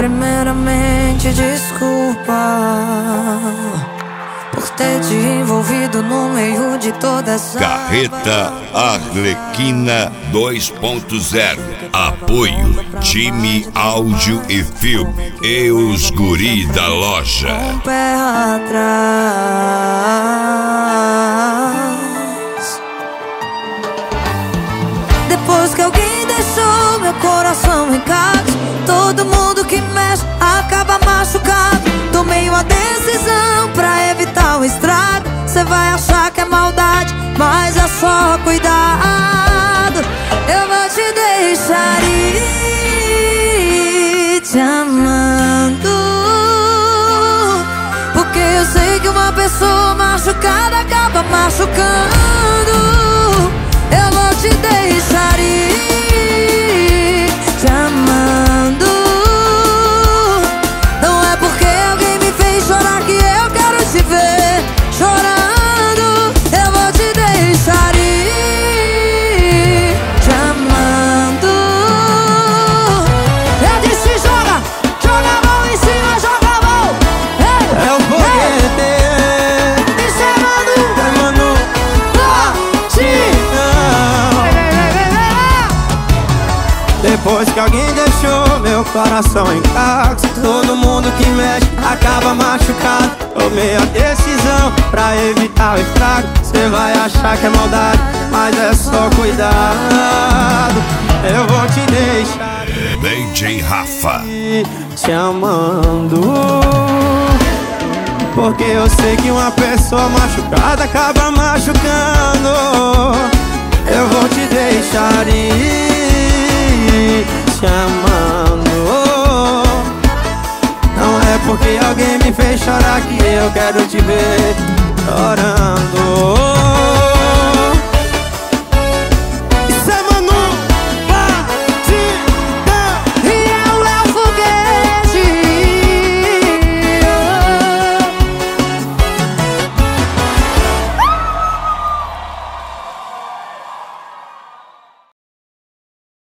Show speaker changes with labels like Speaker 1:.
Speaker 1: Primeiramente, desculpa por ter te envolvido no meio de toda essa
Speaker 2: Carreta Arlequina 2.0. Apoio Time Áudio e Filme e os guri da loja.
Speaker 1: um pé atrás. Depois que alguém deixou meu coração em casa, todo mundo que mexe acaba machucado. Tomei uma decisão pra evitar o estrago. Cê vai achar que é maldade, mas é só cuidado. Eu vou te deixar ir te amando, porque eu sei que uma pessoa machucada acaba machucando. Eu vou te deixar ir te amando. Não é porque alguém me fez chorar que eu quero te ver chorando. Eu vou te deixar ir te amando. Eu disse joga, joga a mão em cima, joga a mão. Hey,
Speaker 3: é o foguete
Speaker 1: me chamando,
Speaker 3: Depois que alguém deixou meu coração em caos, todo mundo que mexe acaba machucado. Tomei a decisão pra evitar o estrago. Cê vai achar que é maldade, mas é só cuidado. Eu vou te deixar
Speaker 2: DJ Rafa
Speaker 3: te amando, porque eu sei que uma pessoa machucada acaba machucando. Eu vou te deixar ir te amando. Não é porque alguém me fez chorar que eu quero te ver